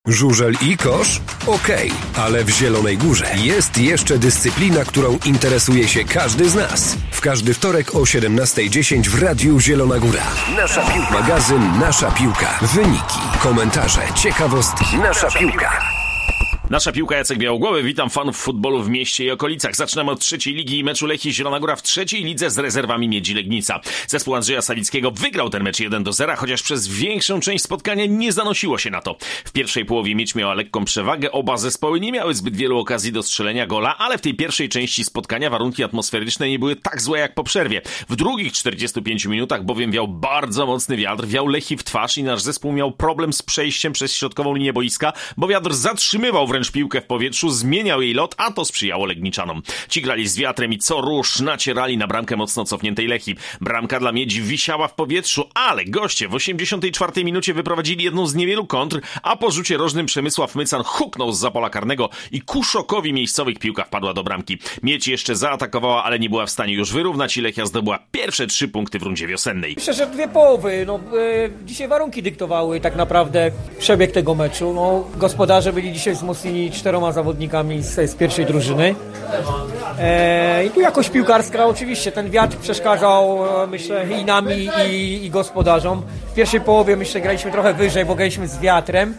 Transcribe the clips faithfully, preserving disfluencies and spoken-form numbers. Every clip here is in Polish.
Żużel i kosz? Okej, okay, ale w Zielonej Górze jest jeszcze dyscyplina, którą interesuje się każdy z nas. W każdy wtorek o siedemnasta dziesięć w Radiu Zielona Góra. Nasza piłka. Magazyn Nasza Piłka. Wyniki, komentarze, ciekawostki. Nasza Piłka. Nasza Piłka, Jacek Białogłowy. Witam fanów futbolu w mieście i okolicach. Zaczynamy od trzeciej ligi i meczu Lechii Zielona Góra w trzeciej lidze z rezerwami Miedzi Legnica. Zespół Andrzeja Sawickiego wygrał ten mecz jeden do zera, chociaż przez większą część spotkania nie zanosiło się na to. W pierwszej połowie Miedź miała lekką przewagę, oba zespoły nie miały zbyt wielu okazji do strzelenia gola, ale w tej pierwszej części spotkania warunki atmosferyczne nie były tak złe jak po przerwie. W drugich czterdziestu pięciu minutach bowiem wiał bardzo mocny wiatr, wiał Lechii w twarz i nasz zespół miał problem z przejściem przez środkową linię boiska, bo wiatr zatrzymywał wręcz piłkę w powietrzu, zmieniał jej lot, a to sprzyjało Legniczanom. Ci grali z wiatrem i co rusz nacierali na bramkę mocno cofniętej Lechii. Bramka dla Miedzi wisiała w powietrzu, ale goście w osiemdziesiątej czwartej minucie wyprowadzili jedną z niewielu kontr, a po rzucie rożnym Przemysław Mycan huknął z pola karnego i ku szokowi miejscowych piłka wpadła do bramki. Miedź jeszcze zaatakowała, ale nie była w stanie już wyrównać i Lechia zdobyła pierwsze trzy punkty w rundzie wiosennej. Myślę, że dwie połowy. No, e, dzisiaj warunki dyktowały tak naprawdę przebieg tego meczu. No, gospodarze byli dzisiaj wzmocnieni czteroma zawodnikami z, z pierwszej drużyny. E, I tu jakość piłkarska oczywiście, ten wiatr przeszkadzał, myślę, i nami, i, i gospodarzom. W pierwszej połowie, myślę, graliśmy trochę wyżej, bo graliśmy z wiatrem.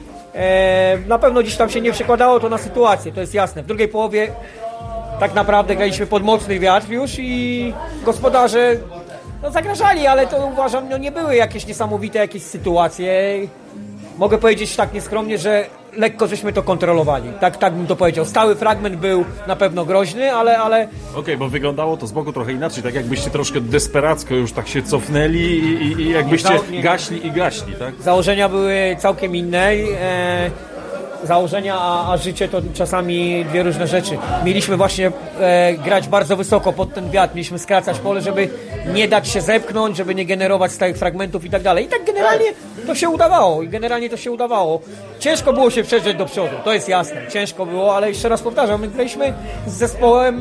E, na pewno gdzieś tam się nie przekładało to na sytuację, to jest jasne. W drugiej połowie tak naprawdę graliśmy pod mocny wiatr już i gospodarze no, zagrażali, ale to uważam, no, nie były jakieś niesamowite jakieś sytuacje. Mogę powiedzieć tak nieskromnie, że lekko żeśmy to kontrolowali. Tak, tak bym to powiedział. Stały fragment był na pewno groźny, ale... ale... Okej, okay, bo wyglądało to z boku trochę inaczej. Tak jakbyście troszkę desperacko już tak się cofnęli i, i, i jakbyście nie, nie, gaśli i gaśli, tak? Założenia były całkiem inne. E... Założenia, a, a życie to czasami dwie różne rzeczy. Mieliśmy właśnie e, grać bardzo wysoko pod ten wiatr, mieliśmy skracać pole, żeby nie dać się zepchnąć, żeby nie generować stałych fragmentów i tak dalej. I tak generalnie to się udawało i generalnie to się udawało. Ciężko było się przedrzeć do przodu, to jest jasne. Ciężko było, ale jeszcze raz powtarzam, my graliśmy z zespołem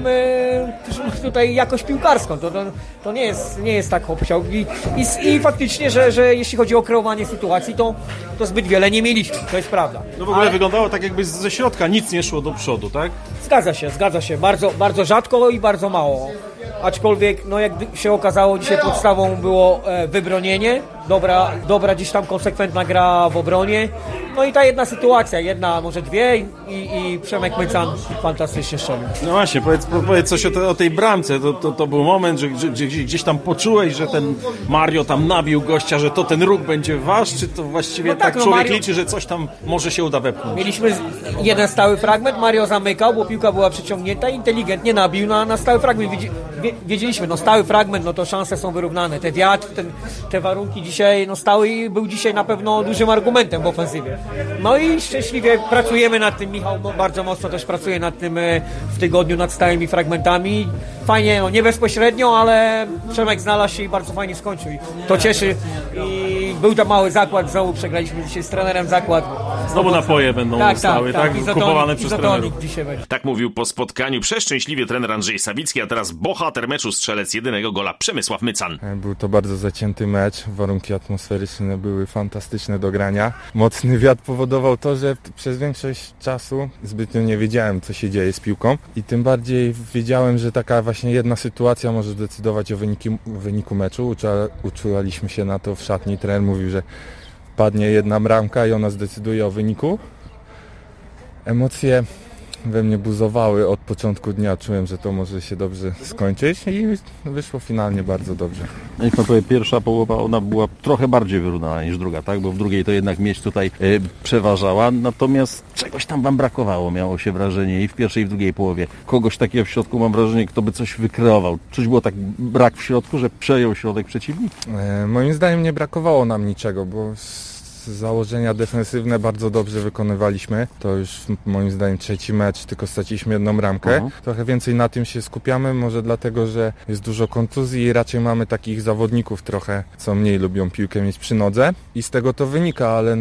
e, tutaj jakoś piłkarską. To, to, to nie jest, nie jest tak hopsiał. I, i, i faktycznie, że, że jeśli chodzi o kreowanie sytuacji, to, to zbyt wiele nie mieliśmy. To jest prawda. No w ogóle ale... wyglądało tak, jakby ze środka nic nie szło do przodu, tak? Zgadza się, zgadza się. Bardzo, bardzo rzadko i bardzo mało. Aczkolwiek, no jak się okazało, dzisiaj podstawą było e, wybronienie. Dobra, dobra gdzieś tam konsekwentna gra w obronie. No i ta jedna sytuacja, jedna, może dwie i, i Przemek Mycan fantastycznie strzelił. No właśnie, powiedz, powiedz coś o, te, o tej bramce. To, to, to był moment, że, że gdzieś, gdzieś tam poczułeś, że ten Mario tam nabił gościa, że to ten ruch będzie wasz, czy to właściwie no tak, tak no człowiek Mario... liczy, że coś tam może się uda wepchnąć? Mieliśmy jeden stały fragment, Mario zamykał, bo piłka była przyciągnięta, inteligentnie nabił na, na stały fragment. Wiedzieliśmy, no stały fragment, no to szanse są wyrównane. Te wiatr, ten, te warunki dzisiaj, no stały był dzisiaj na pewno dużym argumentem w ofensywie. No i szczęśliwie pracujemy nad tym, Michał bardzo mocno też pracuje nad tym w tygodniu, nad stałymi fragmentami. Fajnie, no nie bezpośrednio, ale Przemek znalazł się i bardzo fajnie skończył. I to cieszy i był tam mały zakład, znowu przegraliśmy dzisiaj z trenerem zakład. Znowu napoje będą tak, stały, tak? tak? Izotonik, kupowane przez trenerów. Tak mówił po spotkaniu przeszczęśliwie trener Andrzej Sawicki, a teraz bohater meczu, strzelec jedynego gola Przemysław Mycan. Był to bardzo zacięty mecz, warunki atmosferyczne były fantastyczne do grania. Mocny wiatr powodował to, że przez większość czasu zbytnio nie wiedziałem, co się dzieje z piłką i tym bardziej wiedziałem, że taka właśnie jedna sytuacja może decydować o wyniki, wyniku meczu. Uczuliśmy się na to w szatni. Trener mówił, że padnie jedna bramka i ona zdecyduje o wyniku. Emocje we mnie buzowały od początku dnia. Czułem, że to może się dobrze skończyć i wyszło finalnie bardzo dobrze. Jak pan powie, pierwsza połowa ona była trochę bardziej wyrównana niż druga, tak? Bo w drugiej to jednak Miedź tutaj y, przeważała, natomiast czegoś tam wam brakowało, miało się wrażenie i w pierwszej i w drugiej połowie. Kogoś takiego w środku mam wrażenie, kto by coś wykreował. Coś było tak brak w środku, że przejął środek przeciwnik? E, moim zdaniem nie brakowało nam niczego, bo założenia defensywne bardzo dobrze wykonywaliśmy. To już moim zdaniem trzeci mecz, tylko straciliśmy jedną bramkę. Uh-huh. Trochę więcej na tym się skupiamy, może dlatego, że jest dużo kontuzji i raczej mamy takich zawodników trochę, co mniej lubią piłkę mieć przy nodze i z tego to wynika, ale no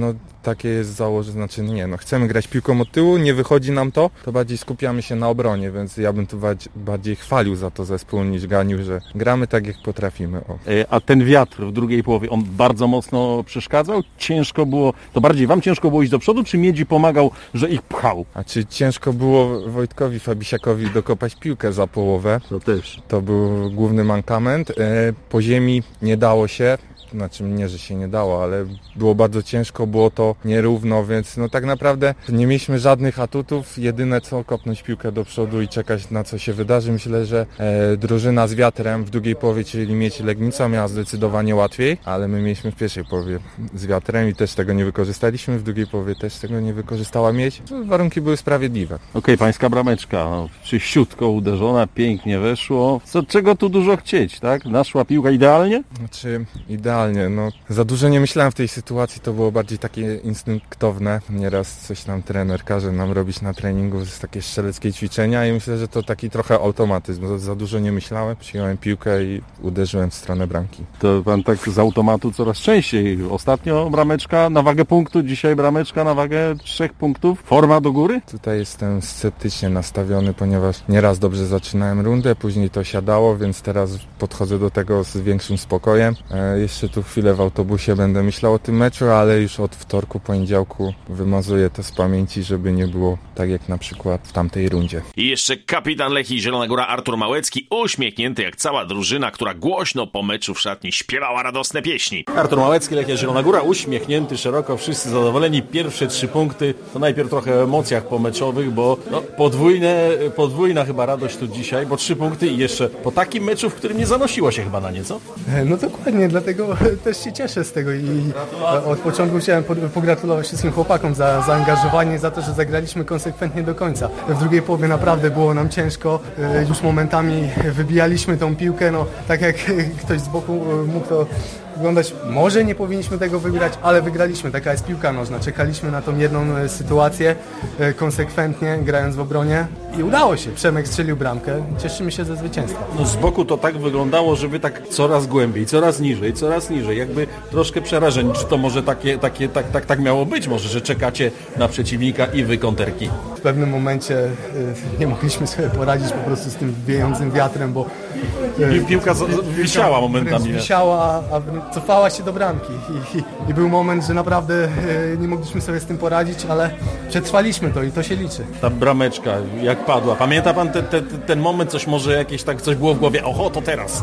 takie jest założenie, znaczy nie, no chcemy grać piłką od tyłu, nie wychodzi nam to, to bardziej skupiamy się na obronie, więc ja bym tu bardziej chwalił za to zespół niż ganił, że gramy tak jak potrafimy. O. A ten wiatr w drugiej połowie, on bardzo mocno przeszkadzał? Ciężko było, to bardziej wam ciężko było iść do przodu, czy Miedzi pomagał, że ich pchał? A czy ciężko było Wojtkowi Fabisiakowi dokopać piłkę za połowę? To też. To był główny mankament. Po ziemi nie dało się. Znaczy nie, że się nie dało, ale było bardzo ciężko, było to nierówno, więc no tak naprawdę nie mieliśmy żadnych atutów, jedyne co kopnąć piłkę do przodu i czekać na co się wydarzy. Myślę, że e, drużyna z wiatrem w drugiej połowie, czyli Miedź Legnica, miała zdecydowanie łatwiej, ale my mieliśmy w pierwszej połowie z wiatrem i też tego nie wykorzystaliśmy, w drugiej połowie też tego nie wykorzystała Miedź. Warunki były sprawiedliwe. Okej, okay, pańska brameczka, no, czyściutko uderzona, pięknie weszło. Co, czego tu dużo chcieć, tak? Naszła piłka idealnie? Znaczy idealnie. No, za dużo nie myślałem w tej sytuacji, to było bardziej takie instynktowne. Nieraz coś tam trener każe nam robić na treningu, to jest takie strzeleckie ćwiczenia i myślę, że to taki trochę automatyzm. Za dużo nie myślałem, przyjąłem piłkę i uderzyłem w stronę bramki. To pan tak z automatu coraz częściej. Ostatnio brameczka na wagę punktu, dzisiaj brameczka na wagę trzech punktów. Forma do góry? Tutaj jestem sceptycznie nastawiony, ponieważ nieraz dobrze zaczynałem rundę, później to siadało, więc teraz podchodzę do tego z większym spokojem. E, jeszcze tu chwilę w autobusie będę myślał o tym meczu, ale już od wtorku, poniedziałku wymazuję to z pamięci, żeby nie było tak jak na przykład w tamtej rundzie. I jeszcze kapitan Lechii Zielona Góra Artur Małecki, uśmiechnięty jak cała drużyna, która głośno po meczu w szatni śpiewała radosne pieśni. Artur Małecki, Lechia Zielona Góra, uśmiechnięty szeroko, wszyscy zadowoleni. Pierwsze trzy punkty, to najpierw trochę o emocjach pomeczowych, bo no, podwójne, podwójna chyba radość tu dzisiaj, bo trzy punkty i jeszcze po takim meczu, w którym nie zanosiło się chyba na nieco. No dokładnie, dlatego też się cieszę z tego i od początku chciałem pogratulować wszystkim chłopakom za zaangażowanie, za to, że zagraliśmy konsekwentnie do końca. W drugiej połowie naprawdę było nam ciężko, już momentami wybijaliśmy tą piłkę, no tak jak ktoś z boku mógł to wyglądać, może nie powinniśmy tego wygrać, ale wygraliśmy, taka jest piłka nożna, czekaliśmy na tą jedną sytuację konsekwentnie, grając w obronie i udało się, Przemek strzelił bramkę, cieszymy się ze zwycięstwa. No z boku to tak wyglądało, że wy tak coraz głębiej, coraz niżej, coraz niżej, jakby troszkę przerażeni, czy to może takie, takie, tak, tak, tak miało być, może, że czekacie na przeciwnika i wy konterki. W pewnym momencie nie mogliśmy sobie poradzić po prostu z tym wiejącym wiatrem, bo piłka z, z, wisiała momentami. Wisiała, a cofała się do bramki I, i, i był moment, że naprawdę nie mogliśmy sobie z tym poradzić, ale przetrwaliśmy to i to się liczy. Ta brameczka, jak padła, pamięta pan te, te, ten moment, coś może jakieś tak coś było w głowie, oho, to teraz.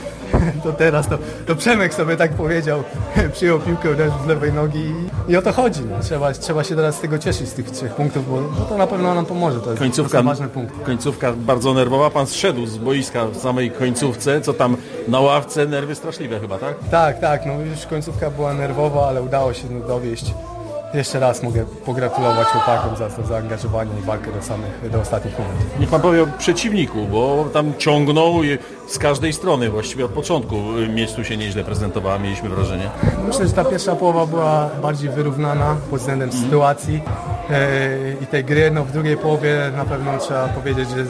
To teraz, to, to Przemek sobie tak powiedział, przyjął piłkę, uderzył z lewej nogi i, i o to chodzi. No. Trzeba, trzeba się teraz z tego cieszyć, z tych trzech punktów, bo, bo to na pewno nam pomoże, to jest końcówka, ważny punkt. Końcówka bardzo nerwowa, pan zszedł z boiska w samej końcówce, co tam na ławce, nerwy straszliwe chyba, tak? Tak, tak, no już końcówka była nerwowa, ale udało się no, dowieść. Jeszcze raz mogę pogratulować chłopakom za to zaangażowanie i walkę do samych, do ostatnich momentów. Niech pan powie o przeciwniku, bo tam ciągnął z każdej strony, właściwie od początku Miedź tu się nieźle prezentowała, mieliśmy wrażenie. Myślę, że ta pierwsza połowa była bardziej wyrównana pod względem mm. sytuacji yy, i tej gry. No w drugiej połowie na pewno trzeba powiedzieć, że z,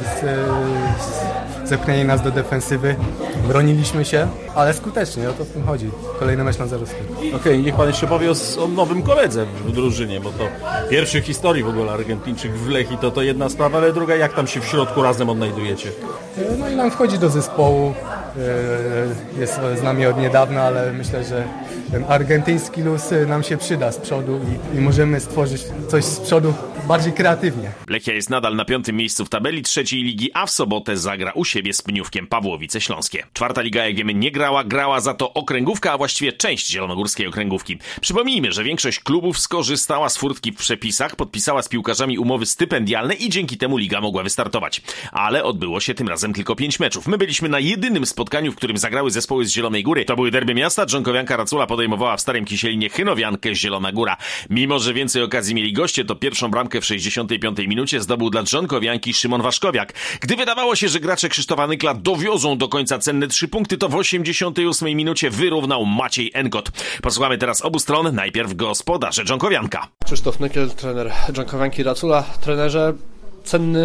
z, zepchnęli nas do defensywy. Broniliśmy się, ale skutecznie, o to w tym chodzi. Kolejny mecz na zero styl. Okej, okay, niech pan jeszcze powie o, o nowym koledze w drużynie, bo to pierwszy w historii w ogóle Argentyńczyk w Lechii, to to jedna sprawa, ale druga, jak tam się w środku razem odnajdujecie? No i nam wchodzi do zespołu, jest z nami od niedawna, ale myślę, że ten argentyński luz nam się przyda z przodu i, i możemy stworzyć coś z przodu bardziej kreatywnie. Lechia jest nadal na piątym miejscu w tabeli trzeciej ligi, a w sobotę zagra u siebie z Pniówkiem Pawłowice Śląskie. Czwarta liga, jak wiemy, nie grała, grała za to okręgówka, a właściwie część zielonogórskiej okręgówki. Przypomnijmy, że większość klubów skorzystała z furtki w przepisach, podpisała z piłkarzami umowy stypendialne i dzięki temu liga mogła wystartować. Ale odbyło się tym razem tylko pięć meczów. My byliśmy na jedynym spotkaniu, w którym zagrały zespoły z Zielonej Góry. To były derby miasta, Dżonkowianka Racula podejmowała w Starym Kisielinie Chynowiankę Zielona Góra. Mimo że więcej okazji mieli goście, to pierwszą bramkę w sześćdziesiątej piątej minucie zdobył dla Dżonkowianki Szymon Waszkowiak. Gdy wydawało się, że gracze Krzysztofa Nykla dowiozą do końca cenne trzy punkty, to w osiemdziesiątej ósmej minucie wyrównał Maciej Enkot. Posłuchamy teraz obu stron. Najpierw gospodarze Dżonkowianka. Krzysztof Nykiel, trener Dżonkowianki Racula. Trenerze, cenny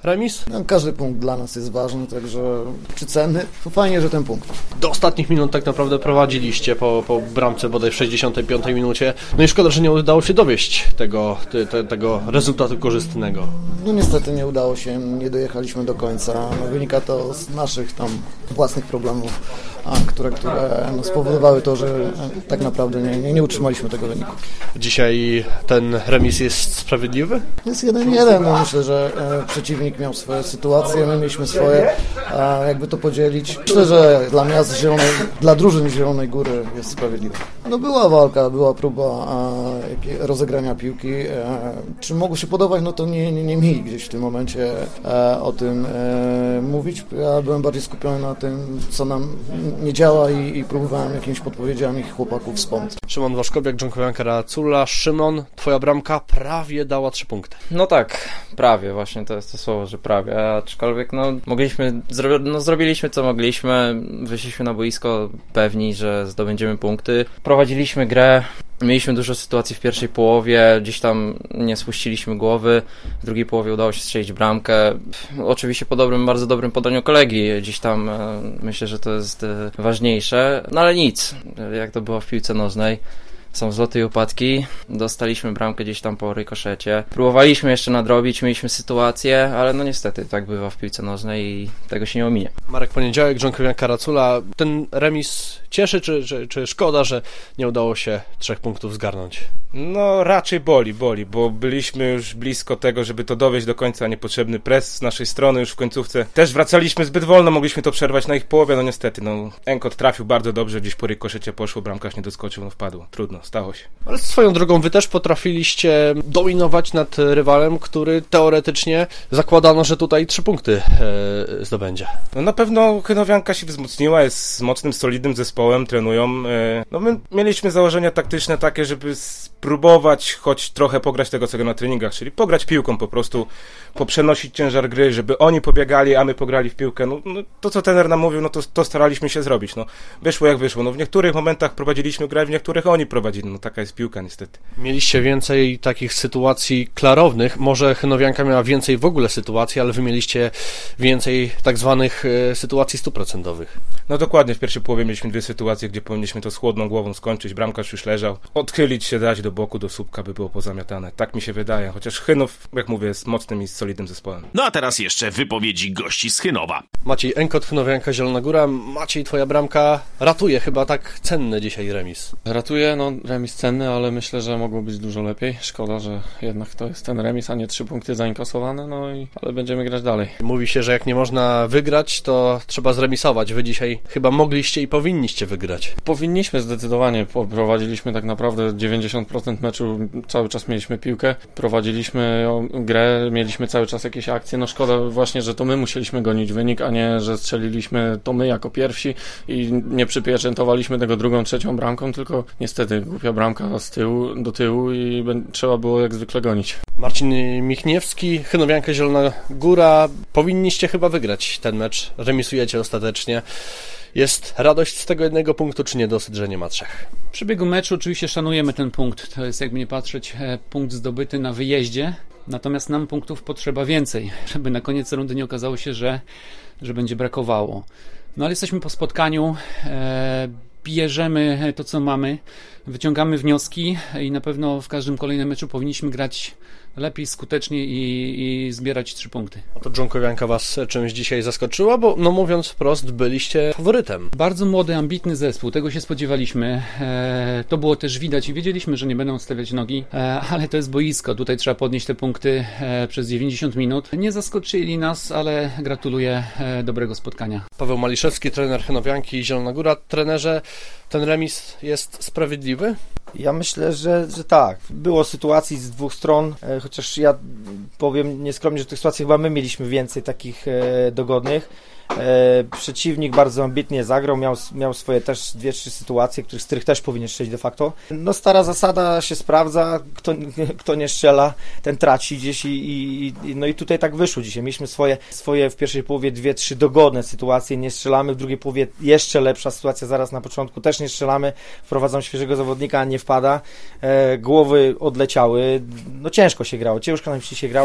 remis? No, każdy punkt dla nas jest ważny, także czy cenny, to fajnie, że ten punkt. Do ostatnich minut tak naprawdę prowadziliście po, po bramce bodaj w sześćdziesiątej piątej minucie. No i szkoda, że nie udało się dowieść tego, te, te, tego rezultatu korzystnego. No niestety nie udało się, nie dojechaliśmy do końca. No, wynika to z naszych tam własnych problemów, a, które, które no, spowodowały to, że tak naprawdę nie, nie, nie utrzymaliśmy tego wyniku. Dzisiaj ten remis jest sprawiedliwy? Jest jeden jeden. No, myślę, że e, przeciwnik miał swoje sytuacje, my mieliśmy swoje. A jakby to podzielić, myślę, że dla miast Zielonej, dla drużyn Zielonej Góry jest sprawiedliwe. No była walka, była próba a, rozegrania piłki. E, czy mogło się podobać? No to nie, nie, nie mieli gdzieś w tym momencie e, o tym e, mówić. Ja byłem bardziej skupiony na tym, co nam nie działa i, i próbowałem jakimiś podpowiedziami chłopaków wspomóc. Szymon Waszkowiak, Dżonkowianka Racula. Szymon, twoja bramka prawie dała trzy punkty. No tak, prawie, właśnie to jest to słowo, że prawie, aczkolwiek no mogliśmy, zro, no zrobiliśmy co mogliśmy, wyszliśmy na boisko pewni, że zdobędziemy punkty. Prowadziliśmy grę, mieliśmy dużo sytuacji w pierwszej połowie, gdzieś tam nie spuściliśmy głowy, w drugiej połowie udało się strzelić bramkę. Oczywiście po dobrym, bardzo dobrym podaniu kolegi, gdzieś tam e, myślę, że to jest e, ważniejsze, no ale nic, jak to było w piłce nożnej. Są zloty i upadki, dostaliśmy bramkę gdzieś tam po rykoszecie. Próbowaliśmy jeszcze nadrobić, mieliśmy sytuację, ale no niestety tak bywa w piłce nożnej i tego się nie ominie. Marek Poniedziałek, Dżonkowianka Racula. Ten remis cieszy, czy, czy, czy szkoda, że nie udało się trzech punktów zgarnąć? No raczej boli, boli, bo byliśmy już blisko tego, żeby to dowieść do końca, niepotrzebny pres z naszej strony już w końcówce. Też wracaliśmy zbyt wolno, mogliśmy to przerwać na ich połowie, no niestety, no Enkot trafił bardzo dobrze, gdzieś po rykoszecie poszło, bramkarz nie doskoczył, no wpadło, trudno, stało się. Ale swoją drogą wy też potrafiliście dominować nad rywalem, który teoretycznie zakładano, że tutaj trzy punkty e, zdobędzie. No na pewno Chynowianka się wzmocniła, jest z mocnym, solidnym zespołem, trenują. E, no my mieliśmy założenia taktyczne takie, żeby spróbować choć trochę pograć tego, co na treningach, czyli pograć piłką po prostu, poprzenosić ciężar gry, żeby oni pobiegali, a my pograli w piłkę. No, no to, co trener nam mówił, no to, to staraliśmy się zrobić. No wyszło jak wyszło. No w niektórych momentach prowadziliśmy grę, w niektórych oni prowadzili. No taka jest piłka niestety. Mieliście więcej takich sytuacji klarownych. Może Chynowianka miała więcej w ogóle sytuacji, ale wy mieliście więcej tak zwanych e, sytuacji stuprocentowych. No dokładnie, w pierwszej połowie mieliśmy dwie sytuacje, gdzie powinniśmy to z chłodną głową skończyć. Bramkarz już leżał. Odchylić się, dać do boku, do słupka, by było pozamiatane. Tak mi się wydaje. Chociaż Chynów, jak mówię, jest mocnym i solidnym zespołem. No a teraz jeszcze wypowiedzi gości z Chynowa. Maciej Enkot, Chynowianka, Zielona Góra. Maciej, twoja bramka ratuje chyba tak cenny dzisiaj remis. Ratuje, no remis cenny, ale myślę, że mogło być dużo lepiej. Szkoda, że jednak to jest ten remis, a nie trzy punkty zainkasowane, no i ale będziemy grać dalej. Mówi się, że jak nie można wygrać, to trzeba zremisować. Wy dzisiaj chyba mogliście i powinniście wygrać. Powinniśmy zdecydowanie. Prowadziliśmy tak naprawdę dziewięćdziesiąt procent meczu, cały czas mieliśmy piłkę, prowadziliśmy grę, mieliśmy cały czas jakieś akcje. No szkoda właśnie, że to my musieliśmy gonić wynik, a nie, że strzeliliśmy to my jako pierwsi i nie przypieczętowaliśmy tego drugą, trzecią bramką, tylko niestety głupia bramka z tyłu, do tyłu i trzeba było jak zwykle gonić. Marcin Michniewski, Chynowianka, Zielona Góra. Powinniście chyba wygrać ten mecz. Remisujecie ostatecznie. Jest radość z tego jednego punktu, czy nie dosyć, że nie ma trzech? W przebiegu meczu oczywiście szanujemy ten punkt. To jest, jakby nie patrzeć, punkt zdobyty na wyjeździe. Natomiast nam punktów potrzeba więcej, żeby na koniec rundy nie okazało się, że, że będzie brakowało. No ale jesteśmy po spotkaniu, e, bierzemy to, co mamy, wyciągamy wnioski i na pewno w każdym kolejnym meczu powinniśmy grać lepiej, skutecznie i, i zbierać trzy punkty. A to Dżonkowianka was czymś dzisiaj zaskoczyła? Bo no mówiąc wprost, byliście faworytem. Bardzo młody, ambitny zespół, tego się spodziewaliśmy. E, to było też widać i wiedzieliśmy, że nie będą stawiać nogi, e, ale to jest boisko, tutaj trzeba podnieść te punkty e, przez dziewięćdziesiąt minut. Nie zaskoczyli nas, ale gratuluję e, dobrego spotkania. Paweł Maliszewski, trener Chynowianki i Zielona Góra. Trenerze, ten remis jest sprawiedliwy? Ja myślę, że, że tak. Było sytuacji z dwóch stron, e, chociaż ja powiem nieskromnie, że w tych sytuacjach chyba my mieliśmy więcej takich e, dogodnych. E, przeciwnik bardzo ambitnie zagrał, miał, miał swoje też dwie, trzy sytuacje, których, z których też powinien strzelić de facto. No stara zasada się sprawdza, kto, kto nie strzela, ten traci gdzieś i, i, i no i tutaj tak wyszło dzisiaj. Mieliśmy swoje, swoje w pierwszej połowie dwie, trzy dogodne sytuacje, nie strzelamy, w drugiej połowie jeszcze lepsza sytuacja zaraz na początku, też nie strzelamy, wprowadzam świeżego zawodnika, a nie wpada, e, głowy odleciały, no ciężko się grało, ciężko nam się grało.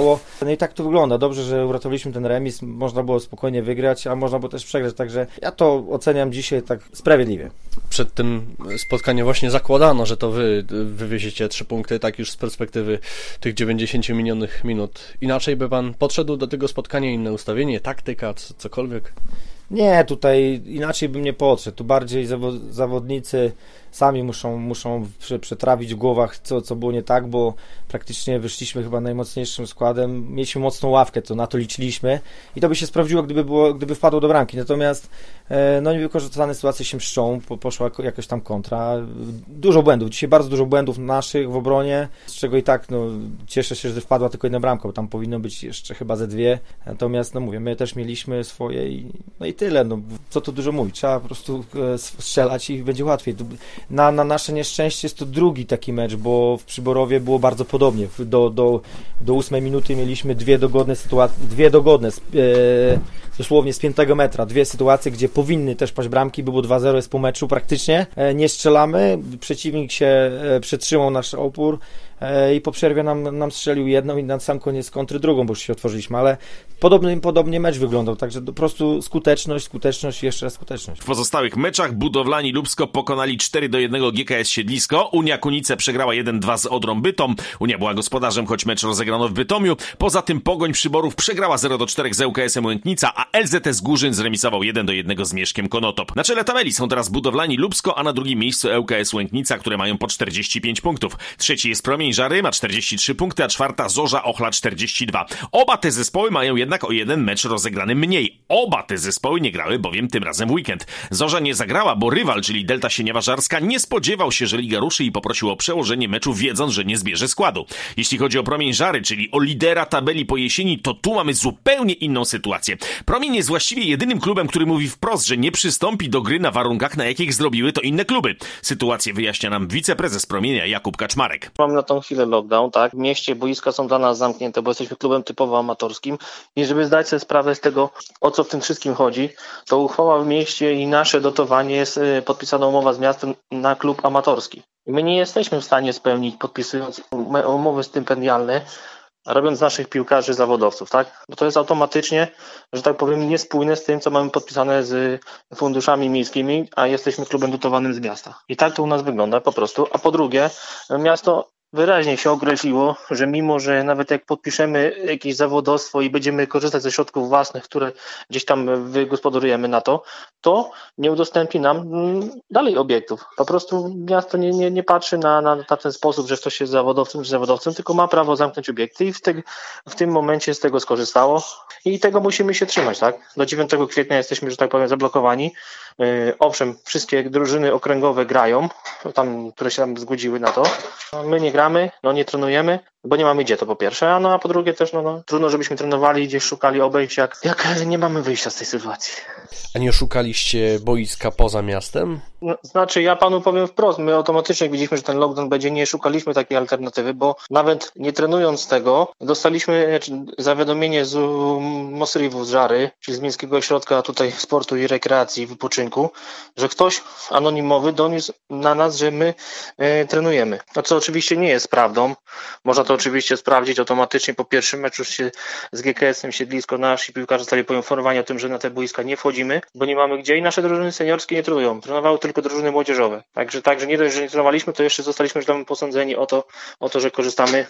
stało. No i tak to wygląda. Dobrze, że uratowaliśmy ten remis, można było spokojnie wygrać, a można było też przegrać, także ja to oceniam dzisiaj tak sprawiedliwie. Przed tym spotkaniem właśnie zakładano, że to wy wywieziecie trzy punkty, tak już z perspektywy tych dziewięćdziesięciu minionych minut. Inaczej by pan podszedł do tego spotkania, inne ustawienie, taktyka, cokolwiek? Nie, tutaj inaczej bym nie podszedł. Tu bardziej zawo- zawodnicy sami muszą, muszą przetrawić w głowach, co, co było nie tak, bo praktycznie wyszliśmy chyba najmocniejszym składem. Mieliśmy mocną ławkę, to na to liczyliśmy i to by się sprawdziło, gdyby, było, gdyby wpadło do bramki. Natomiast e, no niewykorzystane sytuacje się mszczą, po, poszła jakoś tam kontra. Dużo błędów, dzisiaj bardzo dużo błędów naszych w obronie, z czego i tak no, cieszę się, że wpadła tylko jedna bramka, bo tam powinno być jeszcze chyba ze dwie. Natomiast no mówię, my też mieliśmy swoje i, no i tyle. No, co tu dużo mówić, trzeba po prostu e, strzelać i będzie łatwiej. Na, na nasze nieszczęście jest to drugi taki mecz, bo w Przyborowie było bardzo podobnie. Do, do, do ósmej minuty mieliśmy dwie dogodne sytuacje, dwie dogodne, e, dosłownie z piętego metra, dwie sytuacje, gdzie powinny też paść bramki, było dwa zero, jest po meczu praktycznie. E, nie strzelamy, przeciwnik się e, przetrzymał nasz opór e, i po przerwie nam, nam strzelił jedną i na sam koniec kontry drugą, bo już się otworzyliśmy, ale podobnie, podobnie mecz wyglądał, także po prostu skuteczność, skuteczność i jeszcze raz skuteczność. W pozostałych meczach Budowlani Lubsko pokonali cztery do jednego G K S Siedlisko, Unia Kunice przegrała jeden dwa z Odrą Bytom, Unia była gospodarzem, choć mecz rozegrano w Bytomiu, poza tym Pogoń Przyborów przegrała zero do czterech z L K S-em Łęknica, a L Z S Górzyn zremisował jeden do jednego z Mieszkiem Konotop. Na czele tabeli są teraz Budowlani Lubsko, a na drugim miejscu L K S Łęknica, które mają po czterdzieści pięć punktów. Trzeci jest Promień Żary, ma czterdzieści trzy punkty, a czwarta Zorza Ochla czterdzieści dwa. Oba te zespoły mają jednak o jeden mecz rozegrany mniej. Oba te zespoły nie grały bowiem tym razem w weekend. Zorza nie zagrała, bo rywal, czyli Delta Sieniawa Żarska, nie spodziewał się, że liga ruszy i poprosił o przełożenie meczu, wiedząc, że nie zbierze składu. Jeśli chodzi o Promień Żary, czyli o lidera tabeli po jesieni, to tu mamy zupełnie inną sytuację. Promień jest właściwie jedynym klubem, który mówi wprost, że nie przystąpi do gry na warunkach, na jakich zrobiły to inne kluby. Sytuację wyjaśnia nam wiceprezes Promienia Jakub Kaczmarek. Mamy na tą chwilę lockdown, tak? W mieście boiska są dla nas zamknięte, bo jesteśmy klubem typowo amatorskim i żeby zdać sobie sprawę z tego, o co w tym wszystkim chodzi, to uchwała w mieście i nasze dotowanie jest podpisana umowa z miastem na klub amatorski. I my nie jesteśmy w stanie spełnić, podpisując umowy stypendialne, robiąc z naszych piłkarzy zawodowców, tak? Bo to jest automatycznie, że tak powiem, niespójne z tym, co mamy podpisane z funduszami miejskimi, a jesteśmy klubem dotowanym z miasta. I tak to u nas wygląda po prostu. A po drugie, miasto wyraźnie się określiło, że mimo, że nawet jak podpiszemy jakieś zawodowstwo i będziemy korzystać ze środków własnych, które gdzieś tam wygospodarujemy na to, to nie udostępni nam dalej obiektów. Po prostu miasto nie, nie, nie patrzy na, na, na ten sposób, że ktoś jest zawodowcem czy zawodowcem, tylko ma prawo zamknąć obiekty i w, te, w tym momencie z tego skorzystało i tego musimy się trzymać, tak? Do dziewiątego kwietnia jesteśmy, że tak powiem, zablokowani. Yy, owszem, wszystkie drużyny okręgowe grają, tam, które się tam zgodziły na to. My nie gramy, no nie trenujemy, bo nie mamy gdzie, to po pierwsze, a no a po drugie też no, no trudno, żebyśmy trenowali, gdzieś szukali obejść, jak, jak nie mamy wyjścia z tej sytuacji. A nie szukaliście boiska poza miastem? No, znaczy ja panu powiem wprost, my automatycznie jak widzieliśmy, że ten lockdown będzie, nie szukaliśmy takiej alternatywy, bo nawet nie trenując tego, dostaliśmy zawiadomienie z Mosrywu z Żary, czyli z Miejskiego Ośrodka tutaj Sportu i Rekreacji i Wypoczynku, że ktoś anonimowy doniósł na nas, że my e, trenujemy. No co oczywiście nie jest prawdą, można to oczywiście sprawdzić automatycznie po pierwszym meczu się z G K S-em Siedlisko, nasi piłkarze zostali poinformowani o tym, że na te boiska nie wchodzimy, bo nie mamy gdzie i nasze drużyny seniorskie nie trenują. Trenowały tylko drużyny młodzieżowe. Także, także nie dość, że nie trenowaliśmy, to jeszcze zostaliśmy, że tam posądzeni o to, o to, że korzystamy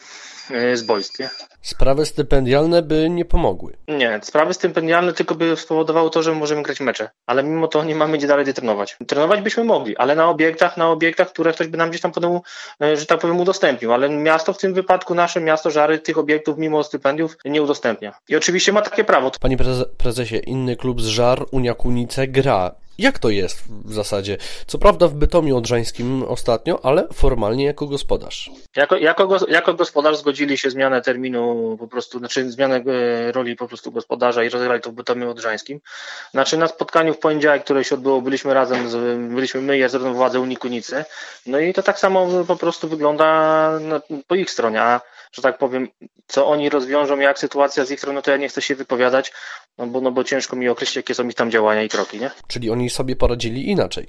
z boisk. Nie? Sprawy stypendialne by nie pomogły. Nie, sprawy stypendialne tylko by spowodowały to, że możemy grać mecze, ale mimo to nie mamy gdzie dalej trenować. Trenować byśmy mogli, ale na obiektach, na obiektach, które ktoś by nam gdzieś tam potem, że tak powiem, udostępnił, ale miasto w tym wypadku, nasze miasto Żary, tych obiektów mimo stypendiów nie udostępnia. I oczywiście ma takie prawo. Panie prezesie, inny klub z Żar, Unia Kunice, gra. Jak to jest w zasadzie? Co prawda w Bytomiu Odrzańskim ostatnio, ale formalnie jako gospodarz. Jako, jako, jako gospodarz zgodzili się zmianę terminu, po prostu, znaczy zmianę roli po prostu gospodarza i rozegrali to w Bytomiu Odrzańskim. Znaczy na spotkaniu w poniedziałek, które się odbyło, byliśmy razem, z, byliśmy my i z władze Unii Kunicy. No i to tak samo po prostu wygląda na, po ich stronie, a że tak powiem, co oni rozwiążą, jak sytuacja z ich strony, to ja nie chcę się wypowiadać, no bo, no bo ciężko mi określić, jakie są ich tam działania i kroki, nie? Czyli oni sobie poradzili inaczej.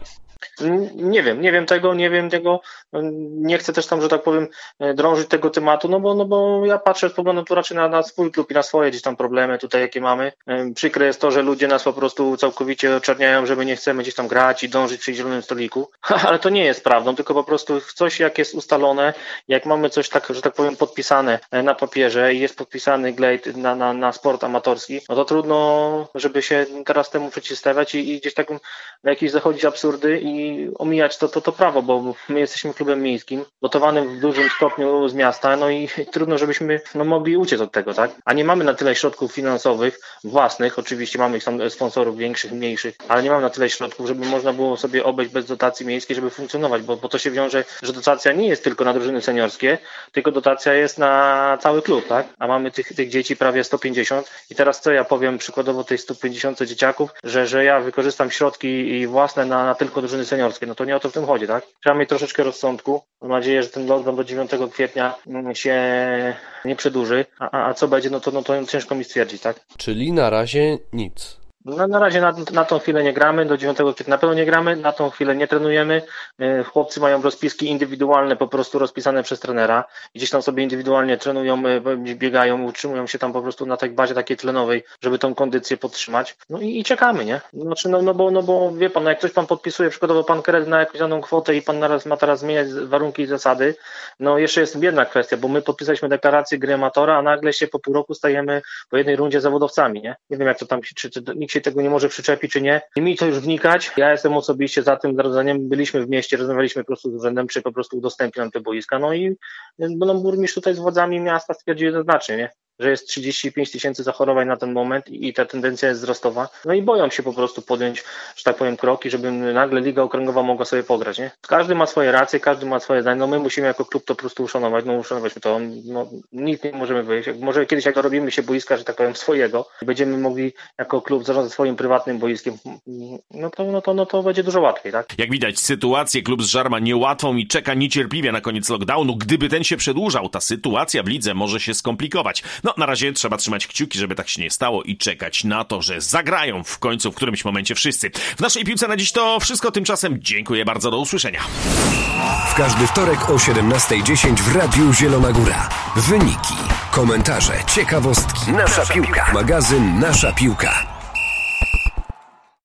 Nie wiem, nie wiem tego, nie wiem tego, nie chcę też tam, że tak powiem, drążyć tego tematu, no bo, no bo ja patrzę, spoglądam tu raczej na, na swój klub i na swoje gdzieś tam problemy tutaj, jakie mamy. Przykre jest to, że ludzie nas po prostu całkowicie oczerniają, że my nie chcemy gdzieś tam grać i dążyć przy zielonym stoliku, ale to nie jest prawdą, tylko po prostu coś, jak jest ustalone, jak mamy coś tak, że tak powiem, podpisane na papierze i jest podpisany glejt na, na, na sport amatorski, no to trudno, żeby się teraz temu przeciwstawiać i, i gdzieś tak jakieś zachodzić absurdy i omijać to, to, to prawo, bo my jesteśmy klubem miejskim, dotowanym w dużym stopniu z miasta, no i trudno, żebyśmy no, mogli uciec od tego, tak? A nie mamy na tyle środków finansowych własnych, oczywiście mamy ich tam sponsorów większych, mniejszych, ale nie mamy na tyle środków, żeby można było sobie obejść bez dotacji miejskiej, żeby funkcjonować, bo, bo to się wiąże, że dotacja nie jest tylko na drużyny seniorskie, tylko dotacja jest na cały klub, tak? A mamy tych, tych dzieci prawie sto pięćdziesiąt i teraz co ja powiem przykładowo tej sto pięćdziesiąt dzieciaków, że, że ja wykorzystam środki i własne na, na tylko drużyny seniorskie, no to nie o to w tym chodzi, tak? Trzeba mieć troszeczkę rozsądku. Mam nadzieję, że ten lockdown do dziewiątego kwietnia się nie przedłuży, a, a co będzie, no to, no to ciężko mi stwierdzić, tak? Czyli na razie nic. Na, na razie na, na tą chwilę nie gramy, do dziewiątego kwietnia na pewno nie gramy, na tą chwilę nie trenujemy. Chłopcy mają rozpiski indywidualne, po prostu rozpisane przez trenera. Gdzieś tam sobie indywidualnie trenują, biegają, utrzymują się tam po prostu na tej bazie takiej tlenowej, żeby tą kondycję podtrzymać. No i, i czekamy, nie? Znaczy, no, no, bo, no bo wie pan, no jak ktoś pan podpisuje przykładowo pan kredyt na jakąś daną kwotę i pan naraz ma teraz zmieniać warunki i zasady, no jeszcze jest jedna kwestia, bo my podpisaliśmy deklarację gry amatora, a nagle się po pół roku stajemy po jednej rundzie zawodowcami, nie? Nie wiem jak to tam się, czy, czy nikt się tego nie może przyczepić, czy nie. Nie mi to już wnikać. Ja jestem osobiście za tym zarządzaniem. Byliśmy w mieście, rozmawialiśmy po prostu z urzędem, czy po prostu udostępni nam te boiska. No i no, burmistrz tutaj z władzami miasta stwierdził jednoznacznie, nie? Że jest trzydzieści pięć tysięcy zachorowań na ten moment i ta tendencja jest wzrostowa. No i boją się po prostu podjąć, że tak powiem, kroki, żeby nagle Liga Okręgowa mogła sobie pograć, nie? Każdy ma swoje racje, każdy ma swoje zdanie. No my musimy jako klub to po prostu uszanować. No uszanować to. No, nic nie możemy wyjść. Może kiedyś jak dorobimy się boiska, że tak powiem, swojego i będziemy mogli jako klub zarządzać swoim prywatnym boiskiem, no to, no to, no to będzie dużo łatwiej, tak? Jak widać, sytuację klub z Żarma niełatwą i czeka niecierpliwie na koniec lockdownu. Gdyby ten się przedłużał, ta sytuacja w lidze może się skomplikować. No, na razie trzeba trzymać kciuki, żeby tak się nie stało i czekać na to, że zagrają w końcu w którymś momencie wszyscy. W naszej piłce na dziś to wszystko. Tymczasem dziękuję bardzo, do usłyszenia. W każdy wtorek o siedemnasta dziesięć w Radiu Zielona Góra. Wyniki, komentarze, ciekawostki. Nasza piłka. Magazyn Nasza Piłka.